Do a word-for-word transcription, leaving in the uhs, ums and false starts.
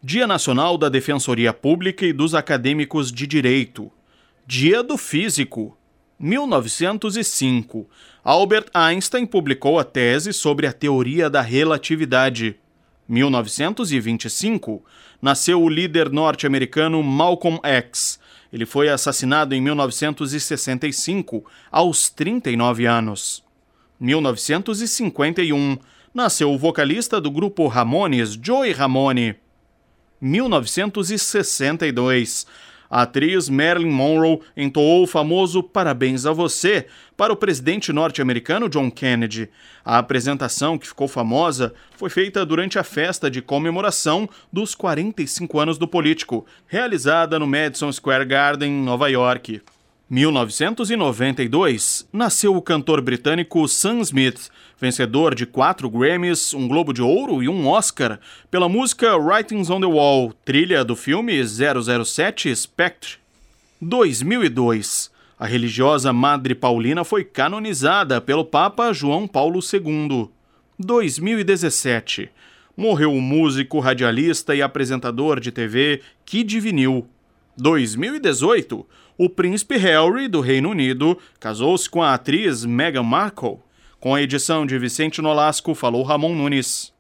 Dia Nacional da Defensoria Pública e dos Acadêmicos de Direito. Dia do Físico. mil novecentos e cinco. Albert Einstein publicou a tese sobre a teoria da relatividade. mil novecentos e vinte e cinco. Nasceu o líder norte-americano Malcolm X. Ele foi assassinado em mil novecentos e sessenta e cinco, aos trinta e nove anos. mil novecentos e cinquenta e um. Nasceu o vocalista do grupo Ramones, Joey Ramone. mil novecentos e sessenta e dois. A atriz Marilyn Monroe entoou o famoso Parabéns a Você para o presidente norte-americano John Kennedy. A apresentação, que ficou famosa, foi feita durante a festa de comemoração dos quarenta e cinco anos do político, realizada no Madison Square Garden, em Nova York. mil novecentos e noventa e dois, nasceu o cantor britânico Sam Smith, vencedor de quatro Grammys, um Globo de Ouro e um Oscar, pela música Writings on the Wall, trilha do filme zero zero sete Spectre. dois mil e dois, a religiosa Madre Paulina foi canonizada pelo Papa João Paulo segundo. dois mil e dezessete, morreu o músico, radialista e apresentador de T V Kid Vinil. dois mil e dezoito, o príncipe Harry, do Reino Unido, casou-se com a atriz Meghan Markle. Com a edição de Vicente Nolasco, falou Ramon Nunes.